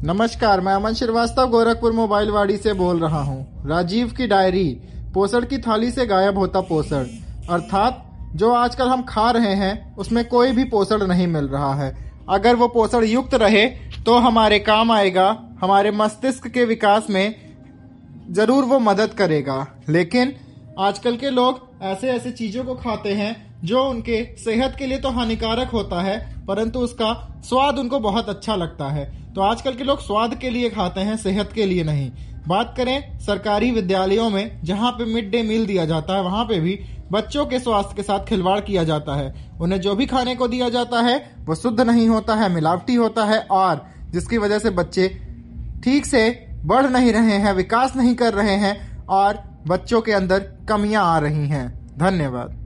नमस्कार, मैं अमन श्रीवास्तव गोरखपुर मोबाइल वाड़ी से बोल रहा हूँ। राजीव की डायरी, पोषण की थाली से गायब होता पोषण, अर्थात जो आजकल हम खा रहे हैं उसमें कोई भी पोषण नहीं मिल रहा है। अगर वो पोषण युक्त रहे तो हमारे काम आएगा, हमारे मस्तिष्क के विकास में जरूर वो मदद करेगा। लेकिन आजकल के लोग ऐसे ऐसे चीजों को खाते हैं जो उनके सेहत के लिए तो हानिकारक होता है, परंतु उसका स्वाद उनको बहुत अच्छा लगता है। तो आजकल के लोग स्वाद के लिए खाते हैं, सेहत के लिए नहीं। बात करें सरकारी विद्यालयों में, जहां पे मिड डे मील दिया जाता है, वहां पे भी बच्चों के स्वास्थ्य के साथ खिलवाड़ किया जाता है। उन्हें जो भी खाने को दिया जाता है वो शुद्ध नहीं होता है, मिलावटी होता है, और जिसकी वजह से बच्चे ठीक से बढ़ नहीं रहे हैं, विकास नहीं कर रहे हैं और बच्चों के अंदर कमियां आ रही हैं। धन्यवाद।